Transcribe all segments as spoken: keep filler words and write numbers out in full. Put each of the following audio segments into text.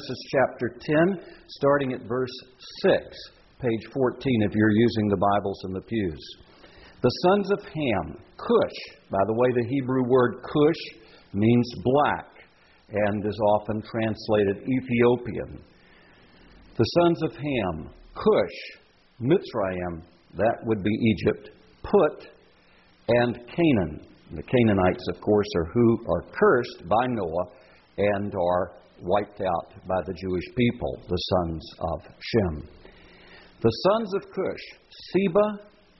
Genesis chapter ten, starting at verse six, page fourteen if you're using the Bibles in the pews. The sons of Ham, Cush. By the way, the Hebrew word Cush means black and is often translated Ethiopian. The sons of Ham, Cush, Mitzrayim, that would be Egypt, Put, and Canaan. The Canaanites, of course, are who are cursed by Noah and are wiped out by the Jewish people, the sons of Shem. The sons of Cush, Seba,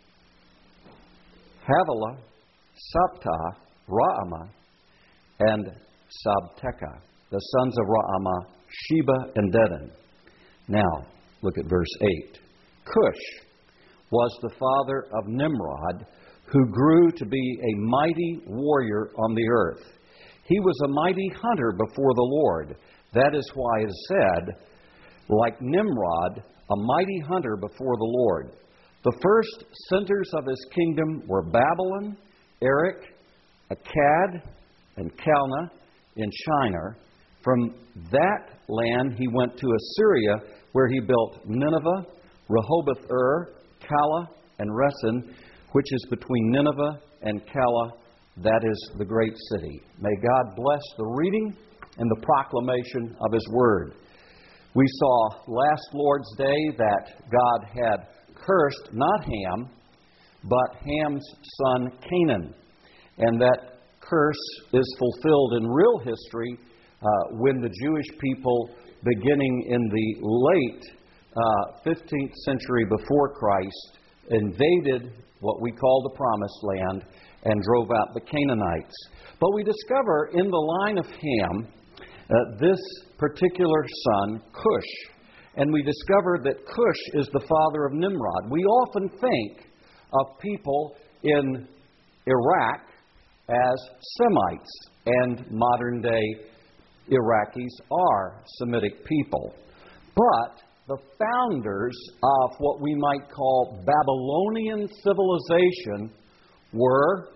Havilah, Sabta, Raamah, and Sabteka. The sons of Raamah, Sheba and Dedan. Now, look at verse eight. Cush was the father of Nimrod, who grew to be a mighty warrior on the earth. He was a mighty hunter before the Lord. That is why it is said, like Nimrod, a mighty hunter before the Lord. The first centers of his kingdom were Babylon, Erech, Akkad, and Calneh in Shinar. From that land he went to Assyria, where he built Nineveh, Rehoboth-ur, Calah, and Resen, which is between Nineveh and Calah. That is the great city. May God bless the reading and the proclamation of His Word. We saw last Lord's Day that God had cursed not Ham, but Ham's son Canaan. And that curse is fulfilled in real history uh, when the Jewish people, beginning in the late uh, fifteenth century before Christ, invaded what we call the Promised Land and drove out the Canaanites. But we discover in the line of Ham uh, this particular son, Cush. And we discover that Cush is the father of Nimrod. We often think of people in Iraq as Semites, and modern-day Iraqis are Semitic people. But the founders of what we might call Babylonian civilization were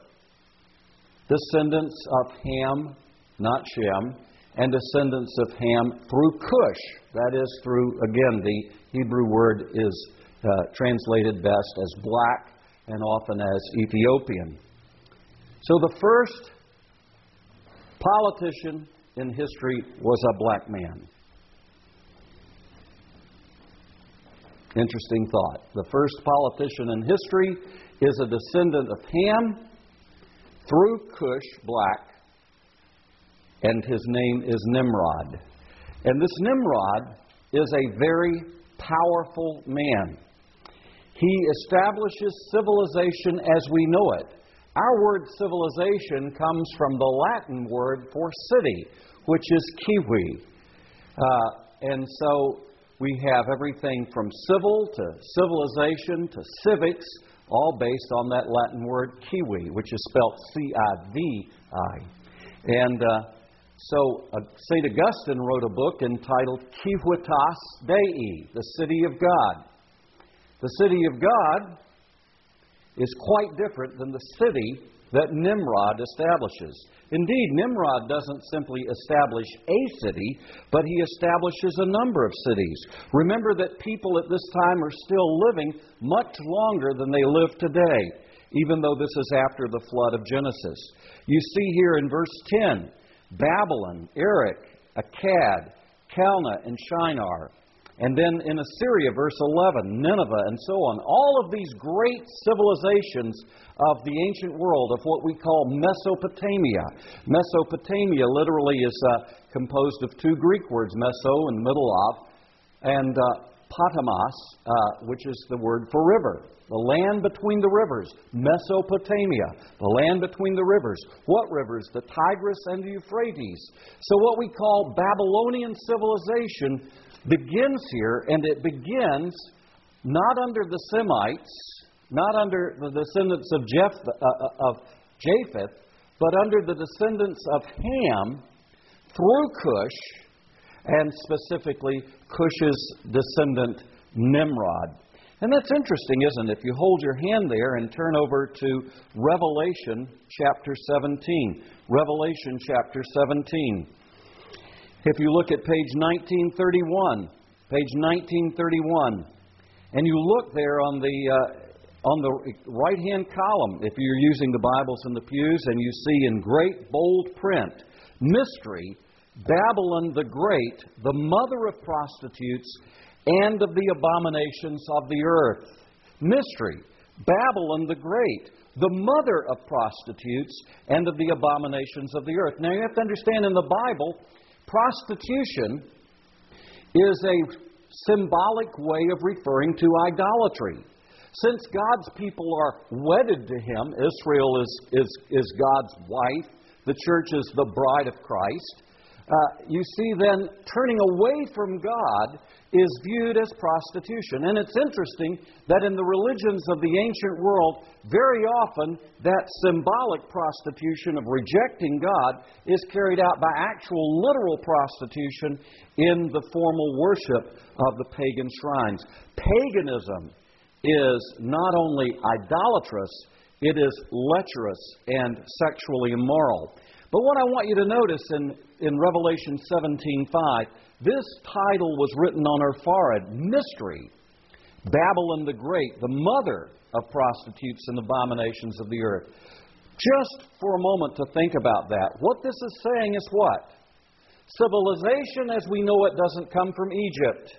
descendants of Ham, not Shem, and descendants of Ham through Cush. That is through, again, the Hebrew word is uh, translated best as black and often as Ethiopian. So the first politician in history was a black man. Interesting thought. The first politician in history is a descendant of Ham through Cush, black, and his name is Nimrod. And this Nimrod is a very powerful man. He establishes civilization as we know it. Our word civilization comes from the Latin word for city, which is kiwi. Uh, and so we have everything from civil to civilization to civics, all based on that Latin word kiwi, which is spelled C I V I. And uh, so uh, Saint Augustine wrote a book entitled Civitas Dei, the city of God. The city of God is quite different than the city that Nimrod establishes. Indeed, Nimrod doesn't simply establish a city, but he establishes a number of cities. Remember that people at this time are still living much longer than they live today, even though this is after the flood of Genesis. You see here in verse ten, Babylon, Erech, Akkad, Calneh, and Shinar. And then in Assyria, verse eleven, Nineveh, and so on. All of these great civilizations of the ancient world, of what we call Mesopotamia. Mesopotamia literally is uh, composed of two Greek words, meso and middle of, and uh, potamos, uh, which is the word for river. The land between the rivers, Mesopotamia, the land between the rivers. What rivers? The Tigris and the Euphrates. So what we call Babylonian civilization begins here, and it begins not under the Semites, not under the descendants of, Jeph, uh, of Japheth, but under the descendants of Ham through Cush, and specifically Cush's descendant Nimrod. And that's interesting, isn't it? If you hold your hand there and turn over to Revelation chapter seventeen. Revelation chapter seventeen. If you look at page nineteen thirty-one, page nineteen thirty-one, and you look there on the uh, on the right-hand column, if you're using the Bibles in the pews, and you see in great bold print, mystery, Babylon the Great, the mother of prostitutes and of the abominations of the earth. Mystery, Babylon the Great, the mother of prostitutes and of the abominations of the earth. Now you have to understand, in the Bible, prostitution is a symbolic way of referring to idolatry. Since God's people are wedded to Him, Israel is, is, is God's wife, the church is the bride of Christ, uh, you see then turning away from God is viewed as prostitution. And it's interesting that in the religions of the ancient world, very often that symbolic prostitution of rejecting God is carried out by actual literal prostitution in the formal worship of the pagan shrines. Paganism is not only idolatrous, it is lecherous and sexually immoral. But what I want you to notice in, in Revelation seventeen five, this title was written on her forehead, Mystery, Babylon the Great, the mother of prostitutes and abominations of the earth. Just for a moment to think about that. What this is saying is what? Civilization as we know it doesn't come from Egypt.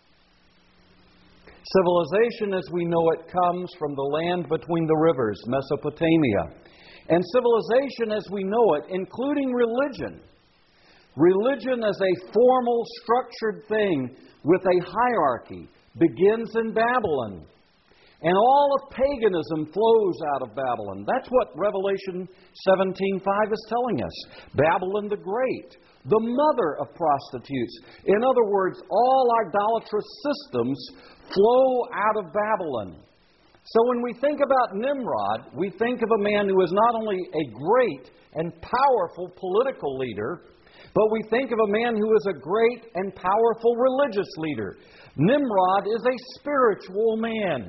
Civilization as we know it comes from the land between the rivers, Mesopotamia. And civilization as we know it, including religion. Religion as a formal, structured thing with a hierarchy, begins in Babylon. And all of paganism flows out of Babylon. That's what Revelation seventeen five is telling us. Babylon the Great, the mother of prostitutes. In other words, all idolatrous systems flow out of Babylon. So when we think about Nimrod, we think of a man who is not only a great and powerful political leader, but we think of a man who is a great and powerful religious leader. Nimrod is a spiritual man.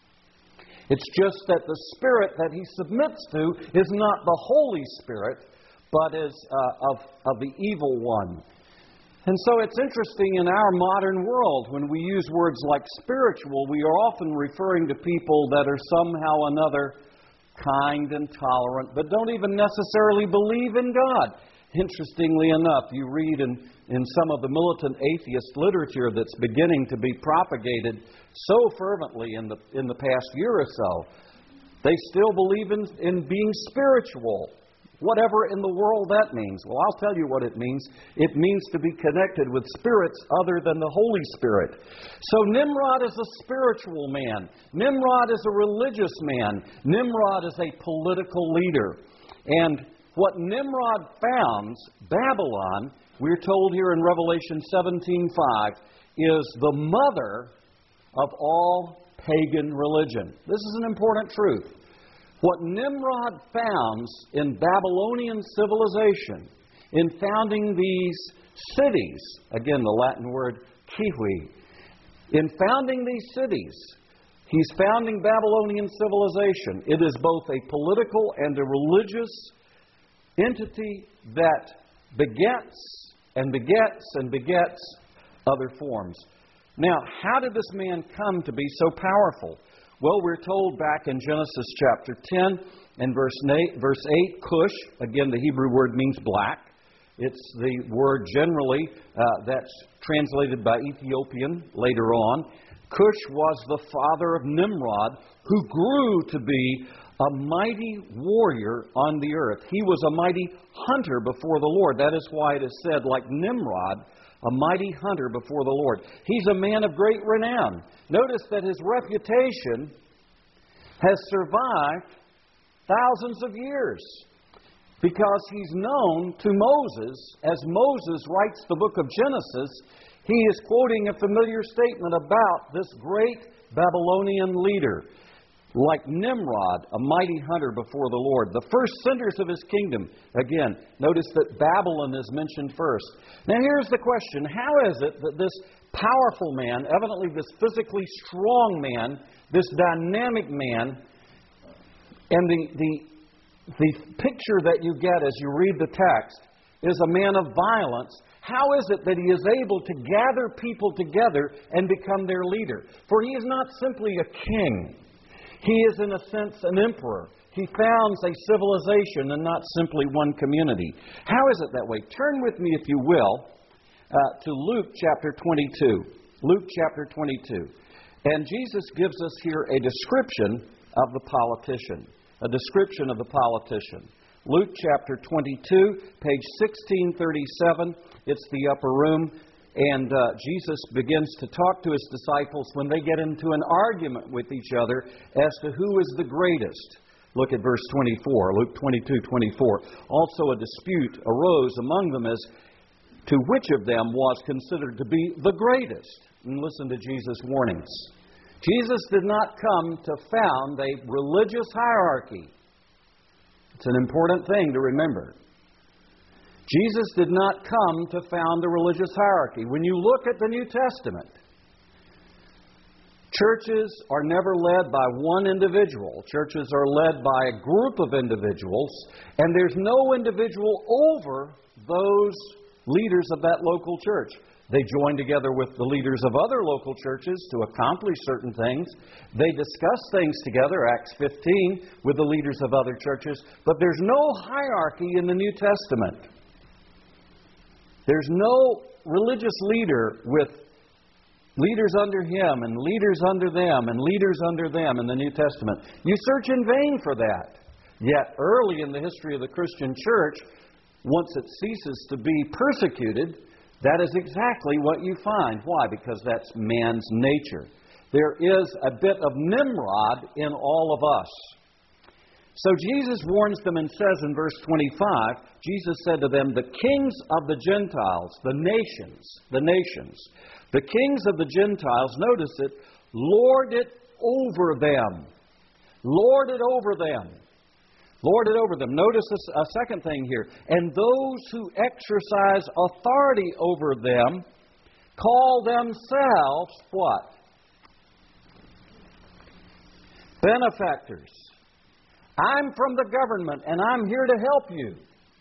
It's just that the spirit that he submits to is not the Holy Spirit, but is uh, of, of the evil one. And so it's interesting in our modern world, when we use words like spiritual, we are often referring to people that are somehow or another kind and tolerant, but don't even necessarily believe in God. Interestingly enough, you read in, in some of the militant atheist literature that's beginning to be propagated so fervently in the, in the past year or so, they still believe in, in being spiritual. Whatever in the world that means. Well, I'll tell you what it means. It means to be connected with spirits other than the Holy Spirit. So Nimrod is a spiritual man. Nimrod is a religious man. Nimrod is a political leader. And what Nimrod founds, Babylon, we're told here in Revelation seventeen five, is the mother of all pagan religion. This is an important truth. What Nimrod founds in Babylonian civilization, in founding these cities, again the Latin word kiwi, in founding these cities, he's founding Babylonian civilization. It is both a political and a religious entity that begets and begets and begets other forms. Now, how did this man come to be so powerful? Well, we're told back in Genesis chapter ten and verse eight, Cush, again the Hebrew word means black. It's the word generally uh, that's translated by Ethiopian later on. Cush was the father of Nimrod, who grew to be a mighty warrior on the earth. He was a mighty hunter before the Lord. That is why it is said, like Nimrod, a mighty hunter before the Lord. He's a man of great renown. Notice that his reputation has survived thousands of years because he's known to Moses. As Moses writes the book of Genesis, he is quoting a familiar statement about this great Babylonian leader. Like Nimrod, a mighty hunter before the Lord. The first centers of his kingdom. Again, notice that Babylon is mentioned first. Now here's the question. How is it that this powerful man, evidently this physically strong man, this dynamic man, and the, the, the picture that you get as you read the text is a man of violence. how is it that He is able to gather people together and become their leader? For He is not simply a king. He is, in a sense, an emperor. He founds a civilization and not simply one community. How is it that way? Turn with me, if you will, uh, to Luke chapter twenty-two. Luke chapter twenty-two. And Jesus gives us here a description of the politician. A description of the politician. Luke chapter twenty-two, page sixteen thirty-seven. It's the upper room. And uh, Jesus begins to talk to His disciples when they get into an argument with each other as to who is the greatest. Look at verse twenty-four, Luke twenty-two twenty-four. Also a dispute arose among them as to which of them was considered to be the greatest. And listen to Jesus' warnings. Jesus did not come to found a religious hierarchy. It's an important thing to remember. Jesus did not come to found a religious hierarchy. When you look at the New Testament, churches are never led by one individual. Churches are led by a group of individuals, and there's no individual over those leaders of that local church. They join together with the leaders of other local churches to accomplish certain things. They discuss things together, Acts fifteen, with the leaders of other churches. But there's no hierarchy in the New Testament. There's no religious leader with leaders under him and leaders under them and leaders under them in the New Testament. You search in vain for that. Yet early in the history of the Christian church, once it ceases to be persecuted, that is exactly what you find. Why? Because that's man's nature. There is a bit of Nimrod in all of us. So Jesus warns them and says in verse twenty-five, Jesus said to them, the kings of the Gentiles, the nations, the nations, the kings of the Gentiles, notice it, lord it over them. Lord it over them. Lord it over them. Notice a second thing here. And those who exercise authority over them call themselves what? Benefactors. I'm from the government and I'm here to help you.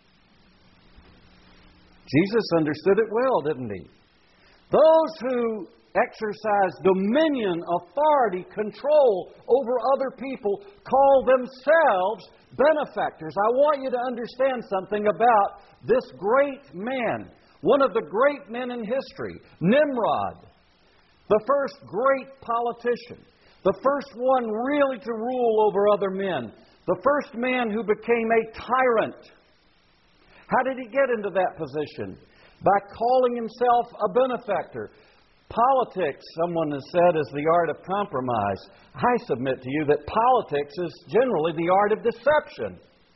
Jesus understood it well, didn't He? Those who exercise dominion, authority, control over other people call themselves benefactors. I want you to understand something about this great man, one of the great men in history, Nimrod, the first great politician, the first one really to rule over other men, the first man who became a tyrant. How did he get into that position? By calling himself a benefactor. Politics, someone has said, is the art of compromise. I submit to you that politics is generally the art of deception.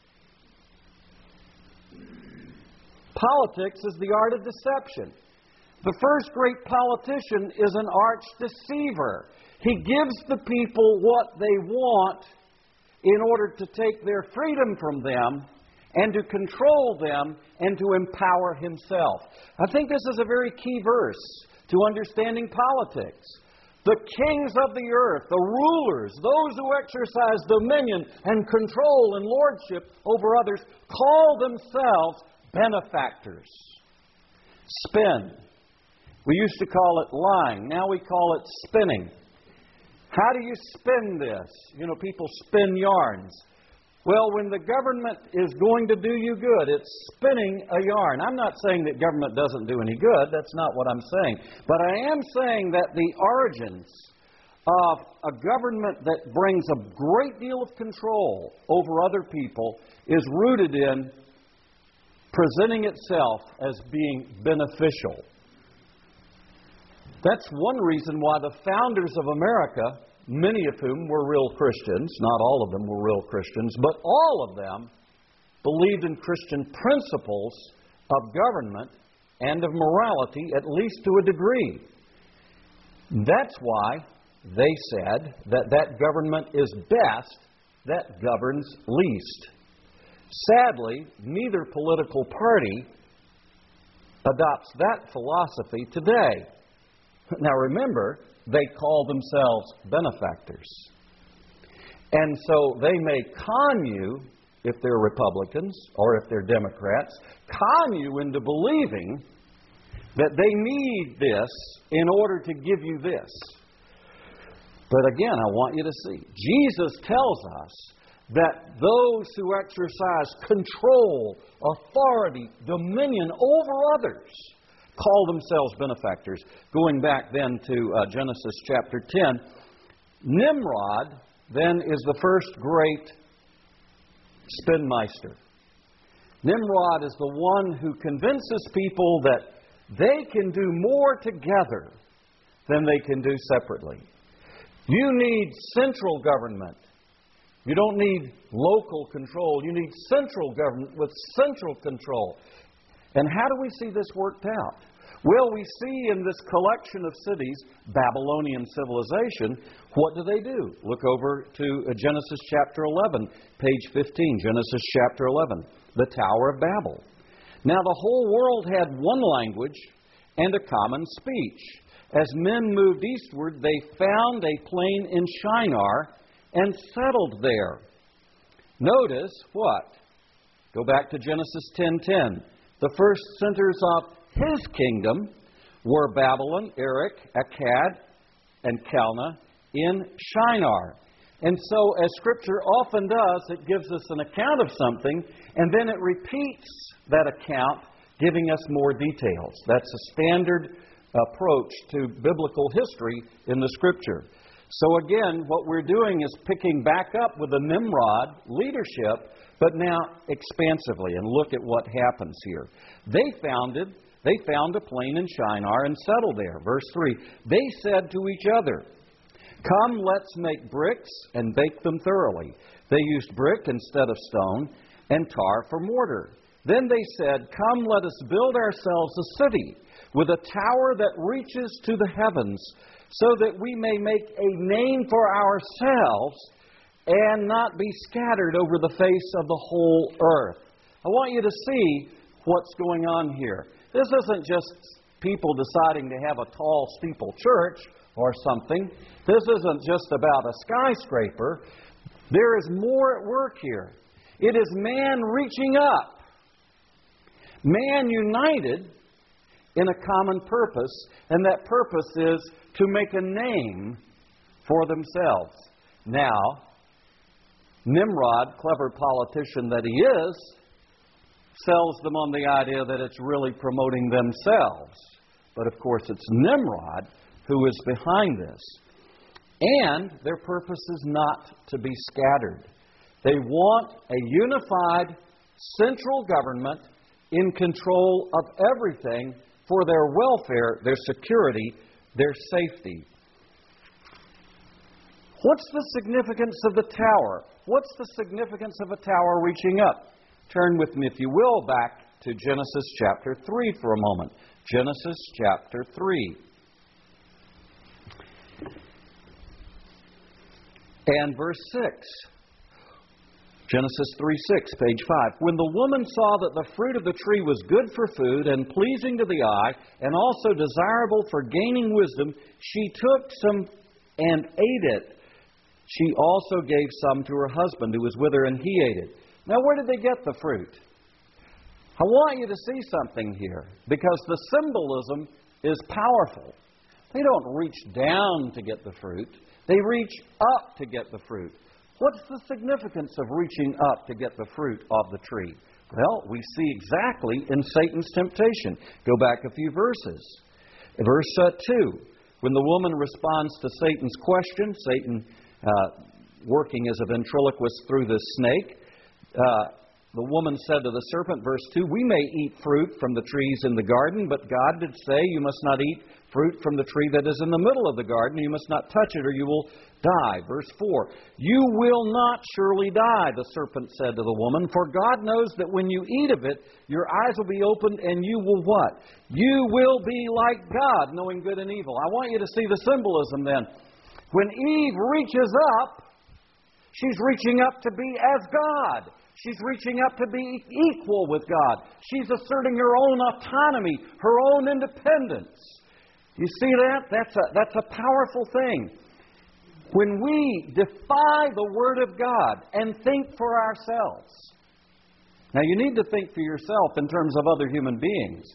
Politics is the art of deception. The first great politician is an arch deceiver. He gives the people what they want in order to take their freedom from them and to control them and to empower himself. I think this is a very key verse to understanding politics. The kings of the earth, the rulers, those who exercise dominion and control and lordship over others, call themselves benefactors. Spin. We used to call it lying. Now we call it spinning. How do you spin this? You know, people spin yarns. Well, when the government is going to do you good, it's spinning a yarn. I'm not saying that government doesn't do any good. That's not what I'm saying. But I am saying that the origins of a government that brings a great deal of control over other people is rooted in presenting itself as being beneficial. That's one reason why the founders of America, many of whom were real Christians, not all of them were real Christians, but all of them believed in Christian principles of government and of morality, at least to a degree. That's why they said that that government is best that governs least. Sadly, neither political party adopts that philosophy today. Now remember, they call themselves benefactors. And so they may con you, if they're Republicans or if they're Democrats, con you into believing that they need this in order to give you this. But again, I want you to see, Jesus tells us that those who exercise control, authority, dominion over others call themselves benefactors. Going back then to uh, Genesis chapter ten, Nimrod then is the first great spinmeister. Nimrod is the one who convinces people that they can do more together than they can do separately. You need central government. You don't need local control. You need central government with central control. And how do we see this worked out? Well, we see in this collection of cities, Babylonian civilization, what do they do? Look over to Genesis chapter eleven, page fifteen, Genesis chapter eleven, the Tower of Babel. Now, the whole world had one language and a common speech. As men moved eastward, they found a plain in Shinar and settled there. Notice what? Go back to Genesis ten ten. The first centers of his kingdom were Babylon, Erech, Akkad, and Calneh in Shinar. And so, as Scripture often does, it gives us an account of something, and then it repeats that account, giving us more details. That's a standard approach to biblical history in the Scripture. So again, what we're doing is picking back up with the Nimrod leadership, but now expansively, and look at what happens here. They founded, they found a plain in Shinar and settled there. Verse three, they said to each other, "Come, let's make bricks and bake them thoroughly." They used brick instead of stone and tar for mortar. Then they said, "Come, let us build ourselves a city with a tower that reaches to the heavens, so that we may make a name for ourselves and not be scattered over the face of the whole earth." I want you to see what's going on here. This isn't just people deciding to have a tall steeple church or something. This isn't just about a skyscraper. There is more at work here. It is man reaching up. Man united in a common purpose, and that purpose is to make a name for themselves. Now, Nimrod, clever politician that he is, sells them on the idea that it's really promoting themselves. But of course, it's Nimrod who is behind this. And their purpose is not to be scattered. They want a unified central government in control of everything for their welfare, their security, their safety. What's the significance of the tower? What's the significance of a tower reaching up? Turn with me, if you will, back to Genesis chapter three for a moment. Genesis chapter three. And verse six. Genesis three six, page five. When the woman saw that the fruit of the tree was good for food and pleasing to the eye, and also desirable for gaining wisdom, she took some and ate it. She also gave some to her husband who was with her, and he ate it. Now, where did they get the fruit? I want you to see something here, because the symbolism is powerful. They don't reach down to get the fruit. They reach up to get the fruit. What's the significance of reaching up to get the fruit of the tree? Well, we see exactly in Satan's temptation. Go back a few verses. Verse uh, two. When the woman responds to Satan's question, Satan uh, working as a ventriloquist through the snake, uh, the woman said to the serpent, verse two, "We may eat fruit from the trees in the garden, but God did say, you must not eat fruit from the tree that is in the middle of the garden. You must not touch it, or you will die." Verse four, "You will not surely die," the serpent said to the woman, "for God knows that when you eat of it, your eyes will be opened, and you will" what? "You will be like God, knowing good and evil." I want you to see the symbolism then. When Eve reaches up, she's reaching up to be as God. She's reaching up to be equal with God. She's asserting her own autonomy, her own independence. You see that? That's a, that's a powerful thing. When we defy the Word of God and think for ourselves. Now, you need to think for yourself in terms of other human beings.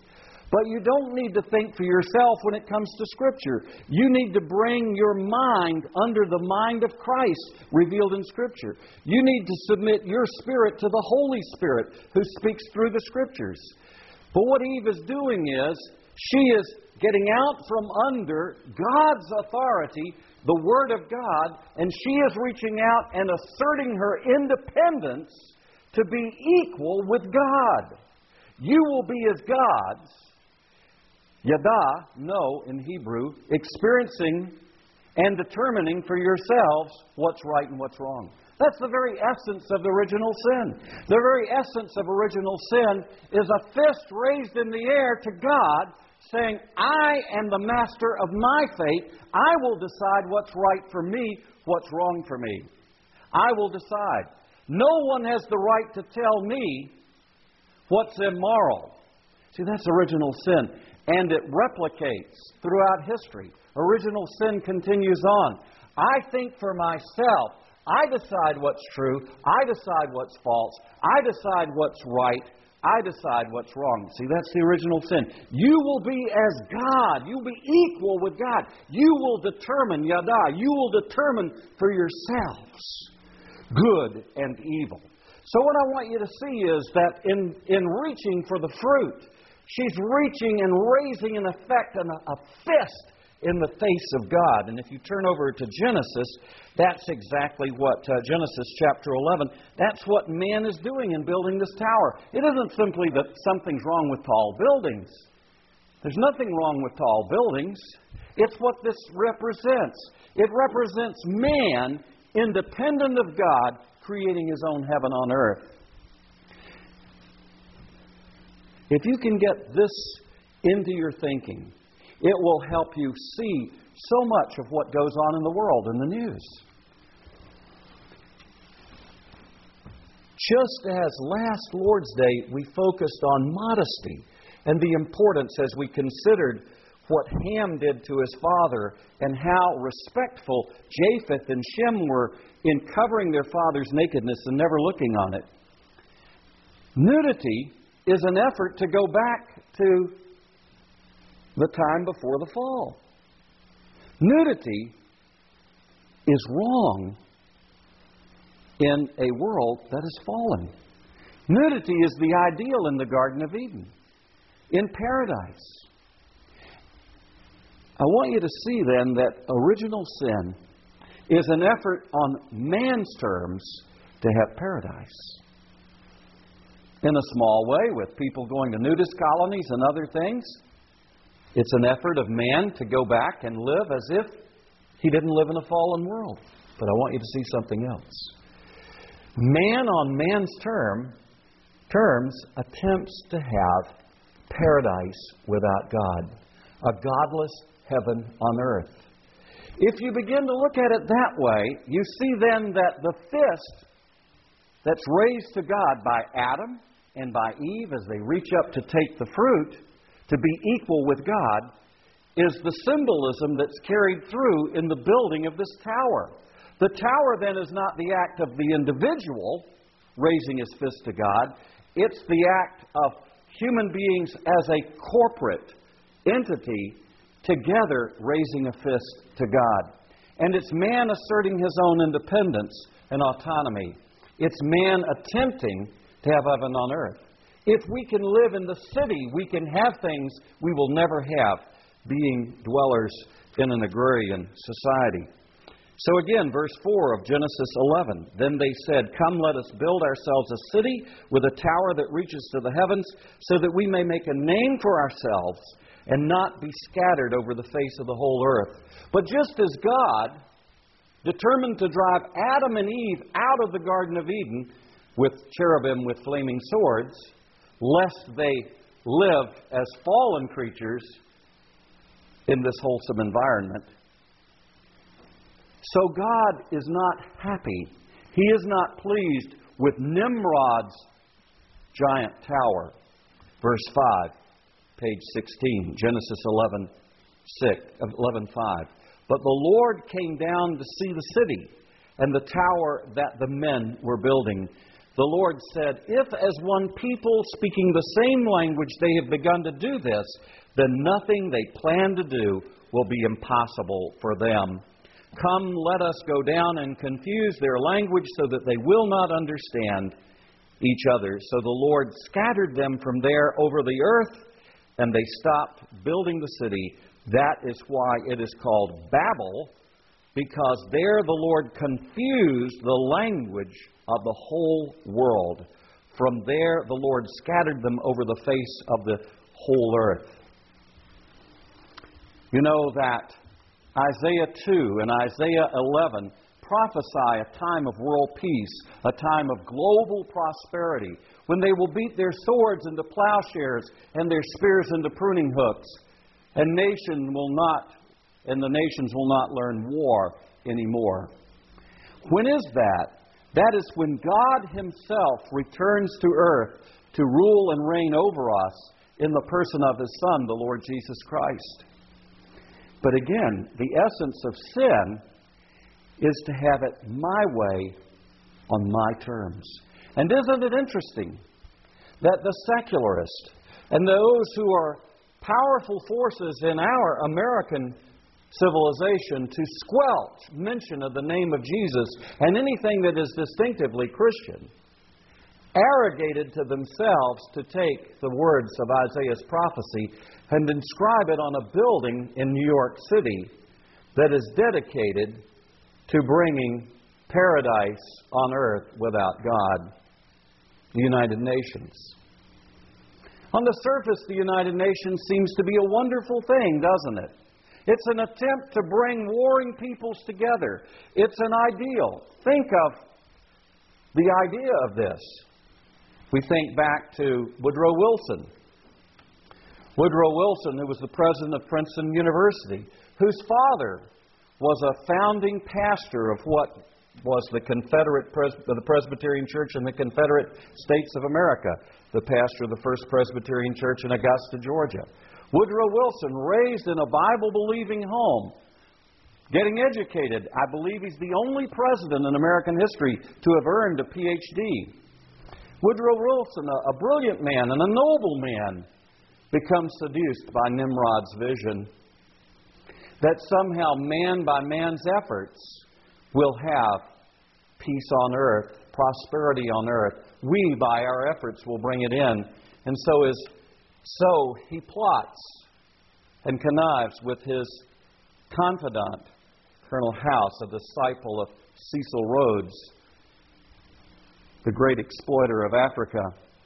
But you don't need to think for yourself when it comes to Scripture. You need to bring your mind under the mind of Christ revealed in Scripture. You need to submit your spirit to the Holy Spirit who speaks through the Scriptures. But what Eve is doing is, she is getting out from under God's authority, the Word of God, and she is reaching out and asserting her independence to be equal with God. You will be as gods. Yada, no, in Hebrew, experiencing and determining for yourselves what's right and what's wrong. That's the very essence of the original sin. The very essence of original sin is a fist raised in the air to God saying, I am the master of my fate. I will decide what's right for me, what's wrong for me. I will decide. No one has the right to tell me what's immoral. See, that's original sin. And it replicates throughout history. Original sin continues on. I think for myself. I decide what's true. I decide what's false. I decide what's right. I decide what's wrong. See, that's the original sin. You will be as God. You'll be equal with God. You will determine, yada, you will determine for yourselves good and evil. So what I want you to see is that in, in reaching for the fruit, she's reaching and raising in effect a, a fist in the face of God. And if you turn over to Genesis, that's exactly what, uh, Genesis chapter eleven, that's what man is doing in building this tower. It isn't simply that something's wrong with tall buildings. There's nothing wrong with tall buildings. It's what this represents. It represents man, independent of God, creating his own heaven on earth. If you can get this into your thinking, it will help you see so much of what goes on in the world in the news. Just as last Lord's Day we focused on modesty and the importance as we considered what Ham did to his father and how respectful Japheth and Shem were in covering their father's nakedness and never looking on it. Nudity is an effort to go back to the time before the fall. Nudity is wrong in a world that is fallen. Nudity is the ideal in the Garden of Eden, in paradise. I want you to see then that original sin is an effort on man's terms to have paradise. In a small way, with people going to nudist colonies and other things, it's an effort of man to go back and live as if he didn't live in a fallen world. But I want you to see something else. Man on man's term, terms attempts to have paradise without God. A godless heaven on earth. If you begin to look at it that way, you see then that the fist that's raised to God by Adam and by Eve as they reach up to take the fruit, to be equal with God, is the symbolism that's carried through in the building of this tower. The tower then is not the act of the individual raising his fist to God. It's the act of human beings as a corporate entity together raising a fist to God. And it's man asserting his own independence and autonomy. It's man attempting to have heaven on earth. If we can live in the city, we can have things we will never have, being dwellers in an agrarian society. So again, verse four of Genesis eleven, then they said, come, let us build ourselves a city with a tower that reaches to the heavens, so that we may make a name for ourselves and not be scattered over the face of the whole earth. But just as God determined to drive Adam and Eve out of the Garden of Eden with cherubim with flaming swords, lest they live as fallen creatures in this wholesome environment, so God is not happy. He is not pleased with Nimrod's giant tower. Verse five, page sixteen, Genesis eleven, six, eleven five. But the Lord came down to see the city and the tower that the men were building. The Lord said, if as one people speaking the same language they have begun to do this, then nothing they plan to do will be impossible for them. Come, let us go down and confuse their language so that they will not understand each other. So the Lord scattered them from there over the earth, and they stopped building the city. That is why it is called Babel, because there the Lord confused the language of the whole world. From there the Lord scattered them over the face of the whole earth. You know that Isaiah two and Isaiah eleven prophesy a time of world peace, a time of global prosperity, when they will beat their swords into plowshares and their spears into pruning hooks, and nation will not, and the nations will not learn war anymore. When is that? That is when God Himself returns to earth to rule and reign over us in the person of His Son, the Lord Jesus Christ. But again, the essence of sin is to have it my way on my terms. And isn't it interesting that the secularists and those who are powerful forces in our American civilization to squelch mention of the name of Jesus and anything that is distinctively Christian, arrogated to themselves to take the words of Isaiah's prophecy and inscribe it on a building in New York City that is dedicated to bringing paradise on earth without God, the United Nations. On the surface, the United Nations seems to be a wonderful thing, doesn't it? It's an attempt to bring warring peoples together. It's an ideal. Think of the idea of this. We think back to Woodrow Wilson. Woodrow Wilson, who was the president of Princeton University, whose father was a founding pastor of what was the Confederate Pres- the Presbyterian Church in the Confederate States of America, the pastor of the First Presbyterian Church in Augusta, Georgia. Woodrow Wilson, raised in a Bible-believing home, getting educated. I believe he's the only president in American history to have earned a P H D. Woodrow Wilson, a, a brilliant man and a noble man, becomes seduced by Nimrod's vision that somehow man by man's efforts will have peace on earth, prosperity on earth. We, by our efforts, will bring it in. And so is so he plots and connives with his confidant, Colonel House, a disciple of Cecil Rhodes, the great exploiter of Africa.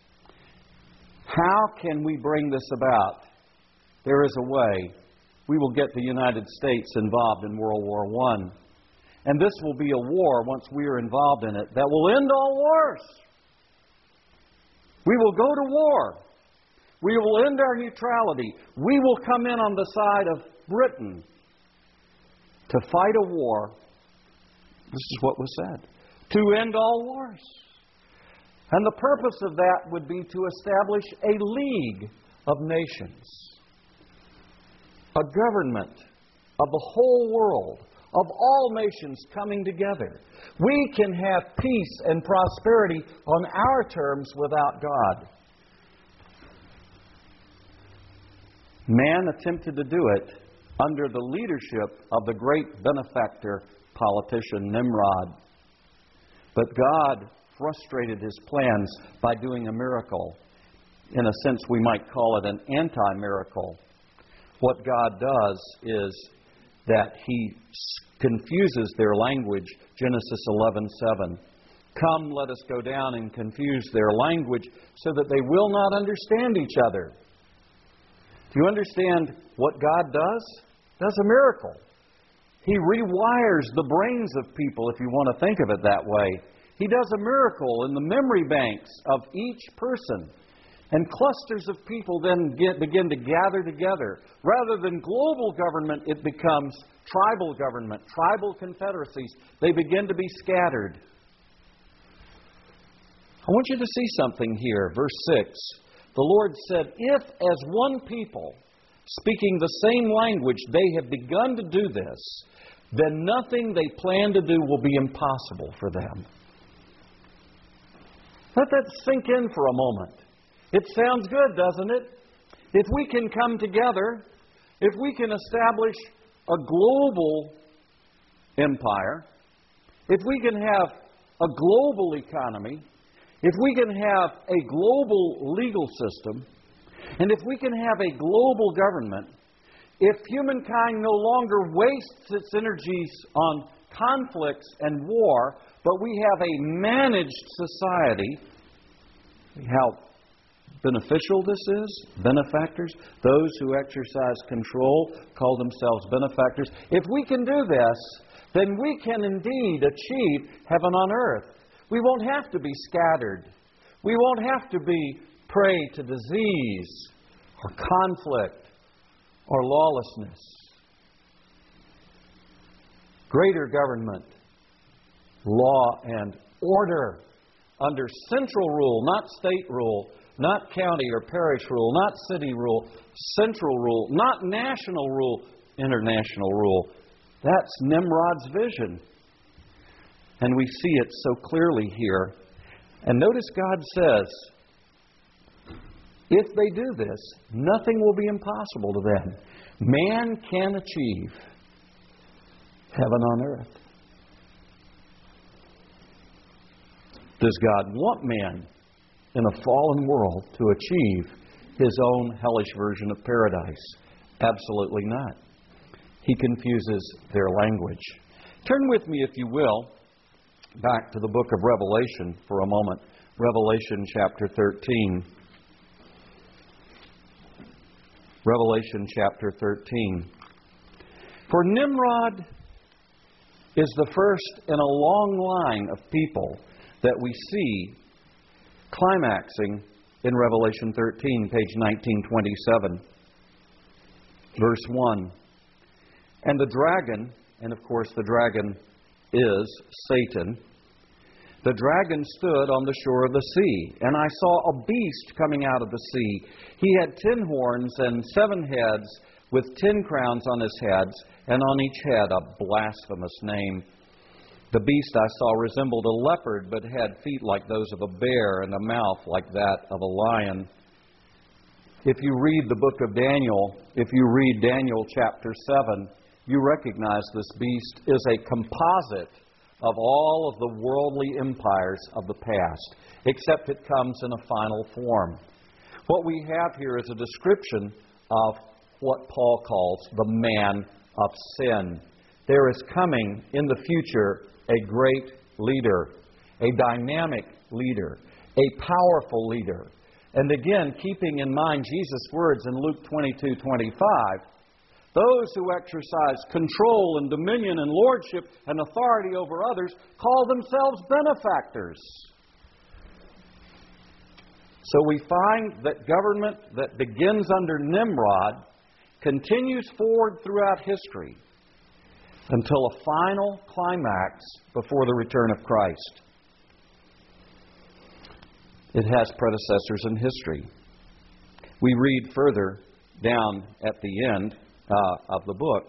How can we bring this about? There is a way. We will get the United States involved in World War One. And this will be a war, once we are involved in it, that will end all wars. We will go to war. We will end our neutrality. We will come in on the side of Britain to fight a war. This is what was said. To end all wars. And the purpose of that would be to establish a league of nations. A government of the whole world, of all nations coming together. We can have peace and prosperity on our terms without God. Man attempted to do it under the leadership of the great benefactor politician Nimrod. But God frustrated his plans by doing a miracle. In a sense, we might call it an anti-miracle. What God does is that He confuses their language. Genesis eleven seven. Come, let us go down and confuse their language so that they will not understand each other. Do you understand what God does? Does a miracle. He rewires the brains of people, if you want to think of it that way. He does a miracle in the memory banks of each person. And clusters of people then get, begin to gather together. Rather than global government, it becomes tribal government, tribal confederacies. They begin to be scattered. I want you to see something here. Verse six. The Lord said, if as one people, speaking the same language, they have begun to do this, then nothing they plan to do will be impossible for them. Let that sink in for a moment. It sounds good, doesn't it? If we can come together, if we can establish a global empire, if we can have a global economy, if we can have a global legal system, and if we can have a global government, if humankind no longer wastes its energies on conflicts and war, but we have a managed society, how beneficial this is, benefactors, those who exercise control call themselves benefactors. If we can do this, then we can indeed achieve heaven on earth. We won't have to be scattered. We won't have to be prey to disease or conflict or lawlessness. Greater government, law and order under central rule, not state rule, not county or parish rule, not city rule, central rule, not national rule, international rule. That's Nimrod's vision. And we see it so clearly here. And notice God says, if they do this, nothing will be impossible to them. Man can achieve heaven on earth. Does God want man in a fallen world to achieve his own hellish version of paradise? Absolutely not. He confuses their language. Turn with me, if you will, back to the book of Revelation for a moment. Revelation chapter thirteen. Revelation chapter thirteen. For Nimrod is the first in a long line of people that we see climaxing in Revelation thirteen, page nineteen twenty-seven, verse one. And the dragon, and of course the dragon is Satan, the dragon stood on the shore of the sea, and I saw a beast coming out of the sea. He had ten horns and seven heads, with ten crowns on his heads, and on each head a blasphemous name. The beast I saw resembled a leopard, but had feet like those of a bear, and a mouth like that of a lion. If you read the book of Daniel, if you read Daniel chapter seven, you recognize this beast is a composite of all of the worldly empires of the past, except it comes in a final form. What we have here is a description of what Paul calls the man of sin. There is coming in the future a great leader, a dynamic leader, a powerful leader. And again, keeping in mind Jesus' words in Luke twenty-two twenty-five, those who exercise control and dominion and lordship and authority over others call themselves benefactors. So we find that government that begins under Nimrod continues forward throughout history until a final climax before the return of Christ. It has predecessors in history. We read further down at the end uh, of the book.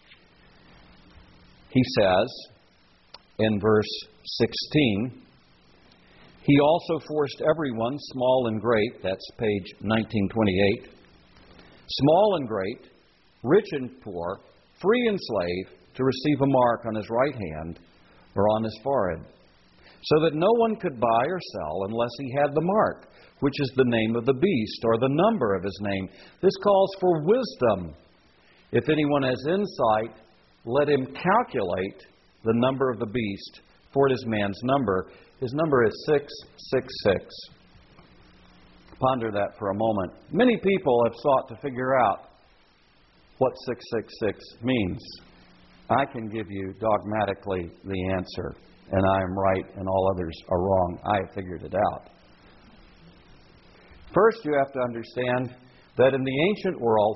He says in verse sixteen, he also forced everyone, small and great, that's page nineteen twenty-eight, small and great, rich and poor, free and slave, to receive a mark on his right hand or on his forehead, so that no one could buy or sell unless he had the mark, which is the name of the beast or the number of his name. This calls for wisdom. If anyone has insight, let him calculate the number of the beast, for it is man's number. His number is six six six. Ponder that for a moment. Many people have sought to figure out what six six six means. I can give you dogmatically the answer, and I am right and all others are wrong. I have figured it out. First, you have to understand that in the ancient world,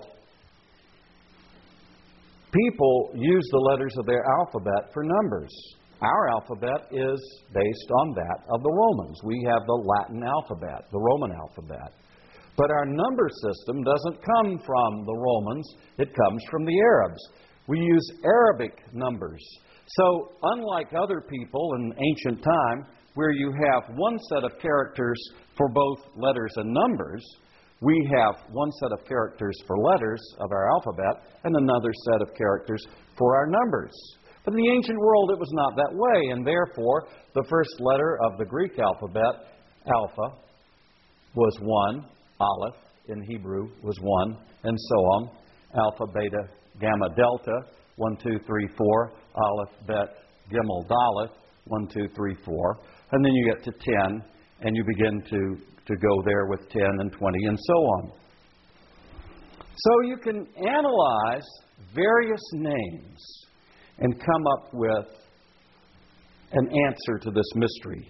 people used the letters of their alphabet for numbers. Our alphabet is based on that of the Romans. We have the Latin alphabet, the Roman alphabet. But our number system doesn't come from the Romans. It comes from the Arabs. We use Arabic numbers. So, unlike other people in ancient time, where you have one set of characters for both letters and numbers, we have one set of characters for letters of our alphabet and another set of characters for our numbers. But in the ancient world, it was not that way, and therefore, the first letter of the Greek alphabet, Alpha, was one. Aleph in Hebrew was one, and so on. Alpha, Beta, Gamma, Delta, one, two, three, four. Aleph, Bet, Gimel, Dalet, one, two, three, four. And then you get to ten, and you begin to, to go there with ten and twenty and so on. So you can analyze various names and come up with an answer to this mystery.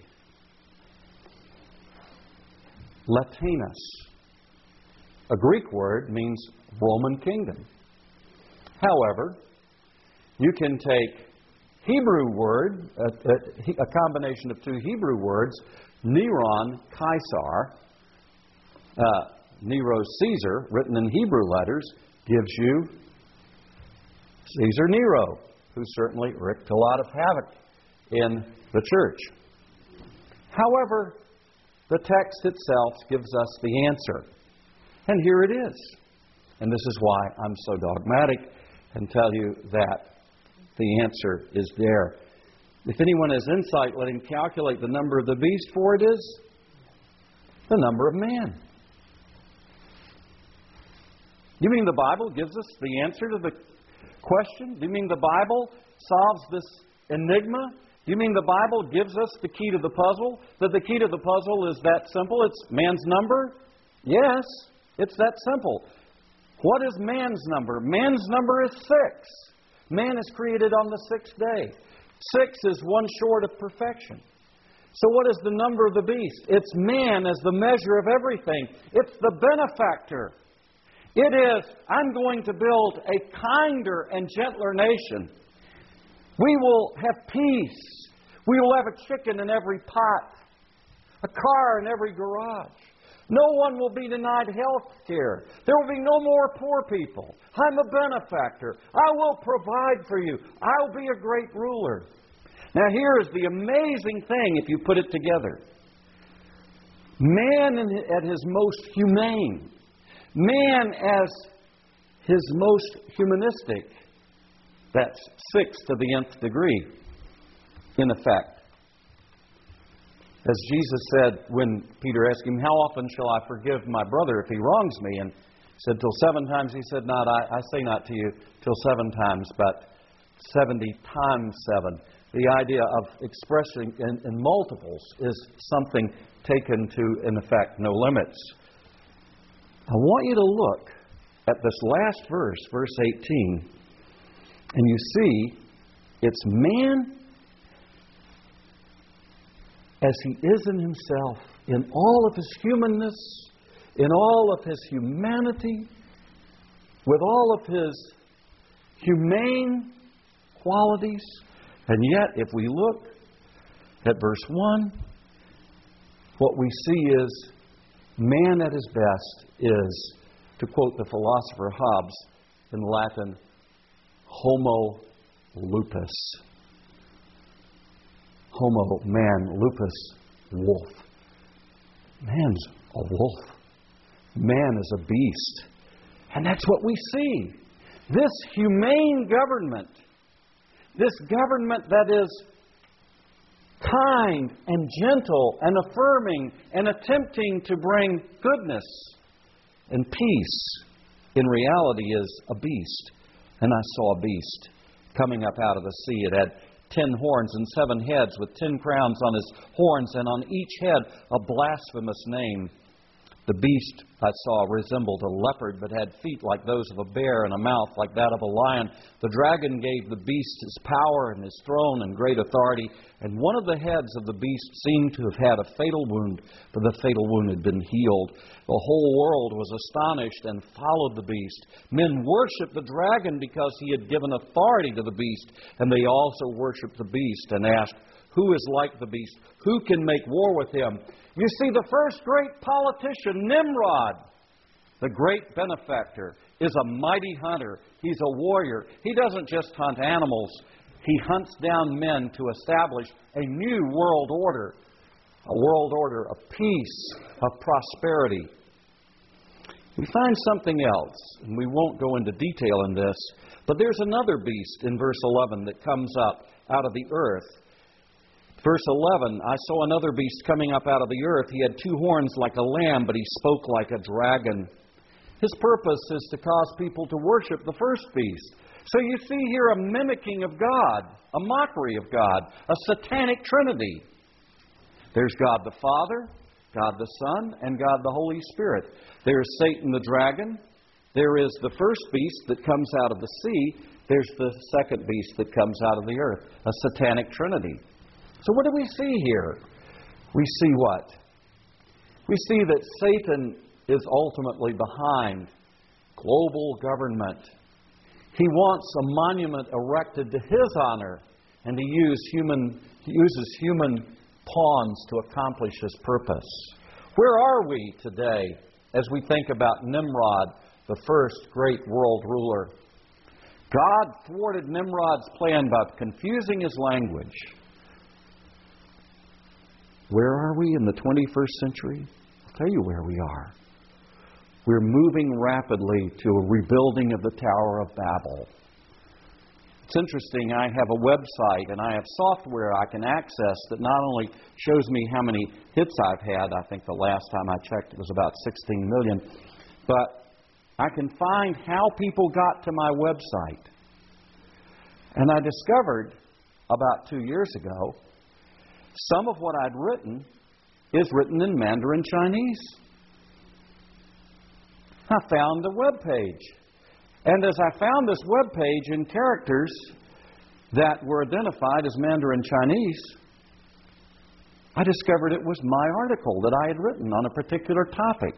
Latinus, a Greek word, means Roman kingdom. However, you can take Hebrew word, a, a, a combination of two Hebrew words, Neron, Caesar, uh, Nero, Caesar, written in Hebrew letters, gives you Caesar Nero, who certainly wreaked a lot of havoc in the church. However, the text itself gives us the answer. And here it is. And this is why I'm so dogmatic and tell you that the answer is there. If anyone has insight, let him calculate the number of the beast, for it is the number of man. You mean the Bible gives us the answer to the question? Do you mean the Bible solves this enigma? Do you mean the Bible gives us the key to the puzzle? That the key to the puzzle is that simple? It's man's number? Yes, it's that simple. What is man's number? Man's number is six. Man is created on the sixth day. Six is one short of perfection. So what is the number of the beast? It's man as the measure of everything. It's the benefactor. It is, I'm going to build a kinder and gentler nation. We will have peace. We will have a chicken in every pot, a car in every garage. No one will be denied health care. There will be no more poor people. I'm a benefactor. I will provide for you. I'll be a great ruler. Now here is the amazing thing if you put it together. Man at his most humane. Man as his most humanistic. That's six to the nth degree, in effect. As Jesus said when Peter asked him, how often shall I forgive my brother if he wrongs me? And he said, till seven times. He said, not, I, I say not to you till seven times, but seventy times seven. The idea of expressing in, in multiples is something taken to, in effect, no limits. I want you to look at this last verse, verse eighteen, and you see it's man as he is in himself, in all of his humanness, in all of his humanity, with all of his humane qualities. And yet, if we look at verse one, what we see is man at his best is, to quote the philosopher Hobbes in Latin, homo lupus. Homo, man, lupus, wolf. Man's a wolf. Man is a beast. And that's what we see. This humane government, this government that is kind and gentle and affirming and attempting to bring goodness and peace, in reality is a beast. And I saw a beast coming up out of the sea. It had ten horns and seven heads, with ten crowns on his horns, and on each head a blasphemous name. The beast I saw resembled a leopard, but had feet like those of a bear and a mouth like that of a lion. The dragon gave the beast his power and his throne and great authority, and one of the heads of the beast seemed to have had a fatal wound, but the fatal wound had been healed. The whole world was astonished and followed the beast. Men worshipped the dragon because he had given authority to the beast, and they also worshipped the beast and asked, who is like the beast? Who can make war with him? You see, the first great politician, Nimrod, the great benefactor, is a mighty hunter. He's a warrior. He doesn't just hunt animals. He hunts down men to establish a new world order. a world order of peace, of prosperity. We find something else, and we won't go into detail in this, but there's another beast in verse eleven that comes up out of the earth. Verse eleven, I saw another beast coming up out of the earth. He had two horns like a lamb, but he spoke like a dragon. His purpose is to cause people to worship the first beast. So you see here a mimicking of God, a mockery of God, a satanic trinity. There's God the Father, God the Son, and God the Holy Spirit. There's Satan the dragon. There is the first beast that comes out of the sea. There's the second beast that comes out of the earth, a satanic trinity. So what do we see here? We see what? We see that Satan is ultimately behind global government. He wants a monument erected to his honor, and he use human, he uses human pawns to accomplish his purpose. Where are we today as we think about Nimrod, the first great world ruler? God thwarted Nimrod's plan by confusing his language. Where are we in the twenty-first century? I'll tell you where we are. We're moving rapidly to a rebuilding of the Tower of Babel. It's interesting, I have a website and I have software I can access that not only shows me how many hits I've had, I think the last time I checked it was about sixteen million, but I can find how people got to my website. And I discovered about two years ago, some of what I'd written is written in Mandarin Chinese. I found the web page. And as I found this web page in characters that were identified as Mandarin Chinese, I discovered it was my article that I had written on a particular topic.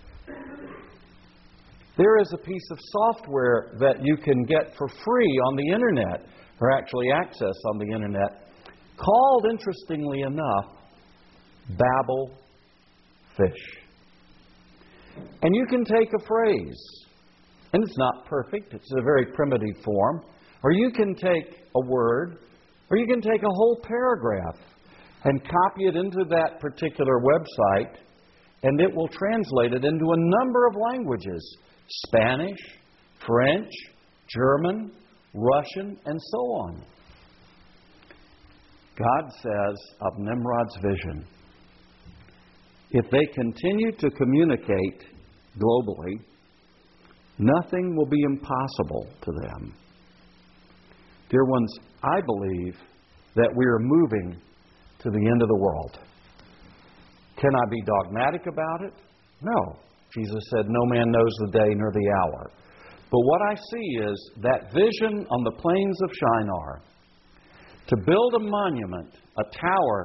There is a piece of software that you can get for free on the internet, or actually access on the internet, called, interestingly enough, Babel Fish. And you can take a phrase, and it's not perfect, it's a very primitive form, or you can take a word, or you can take a whole paragraph and copy it into that particular website, and it will translate it into a number of languages: Spanish, French, German, Russian, and so on. God says of Nimrod's vision, if they continue to communicate globally, nothing will be impossible to them. Dear ones, I believe that we are moving to the end of the world. Can I be dogmatic about it? No. Jesus said, no man knows the day nor the hour. But what I see is that vision on the plains of Shinar, to build a monument, a tower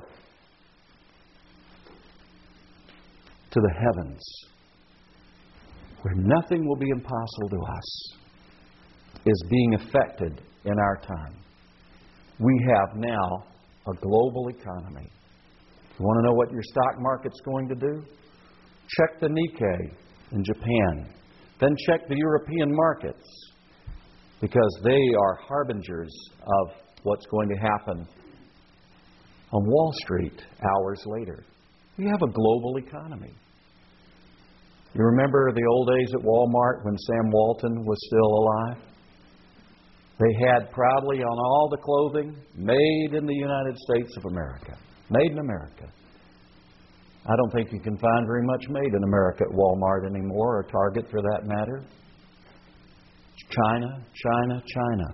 to the heavens, where nothing will be impossible to us, is being effected in our time. We have now a global economy. You want to know what your stock market's going to do? Check the Nikkei in Japan. Then check the European markets, because they are harbingers of what's going to happen on Wall Street hours later. We have a global economy. You remember the old days at Walmart when Sam Walton was still alive? They had proudly on all the clothing, made in the United States of America. Made in America. I don't think you can find very much made in America at Walmart anymore, or Target for that matter. China, China, China.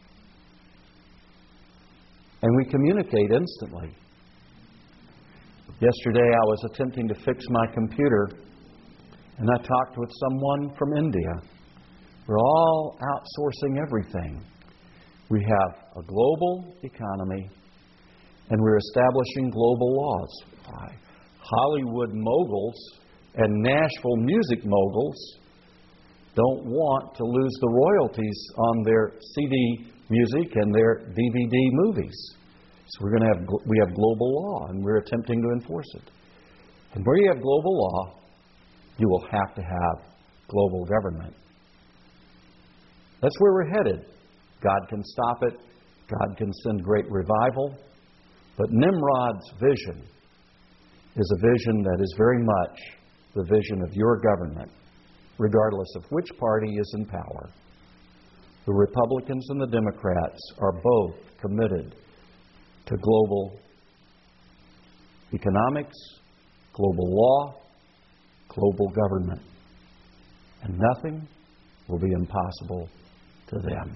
And we communicate instantly. Yesterday I was attempting to fix my computer, and I talked with someone from India. We're all outsourcing everything. We have a global economy, and we're establishing global laws. Why? Hollywood moguls and Nashville music moguls don't want to lose the royalties on their C D music and their D V D movies. So we're going to have we have global law, and we're attempting to enforce it. And where you have global law, you will have to have global government. That's where we're headed. God can stop it. God can send great revival. But Nimrod's vision is a vision that is very much the vision of your government, regardless of which party is in power. The Republicans and the Democrats are both committed to global economics, global law, global government. And nothing will be impossible to them.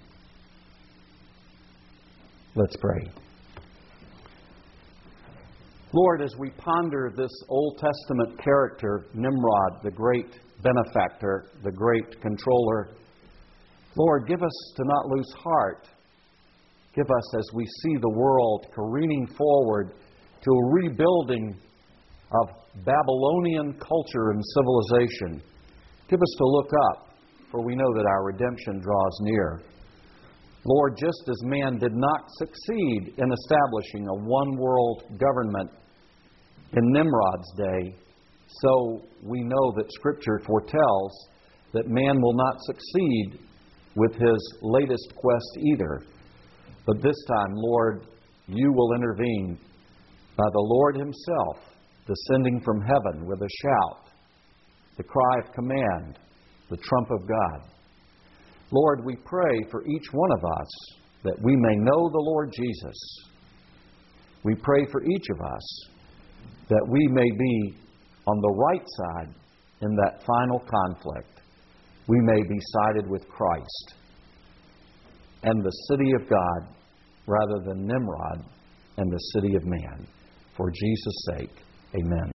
Let's pray. Lord, as we ponder this Old Testament character, Nimrod, the great benefactor, the great controller, Lord, give us to not lose heart. Give us, as we see the world careening forward to a rebuilding of Babylonian culture and civilization, give us to look up, for we know that our redemption draws near. Lord, just as man did not succeed in establishing a one-world government in Nimrod's day, so we know that Scripture foretells that man will not succeed with his latest quest either. But this time, Lord, you will intervene by the Lord Himself descending from heaven with a shout, the cry of command, the trump of God. Lord, we pray for each one of us that we may know the Lord Jesus. We pray for each of us that we may be on the right side in that final conflict. We may be sided with Christ and the city of God rather than Nimrod and the city of man. For Jesus' sake, amen.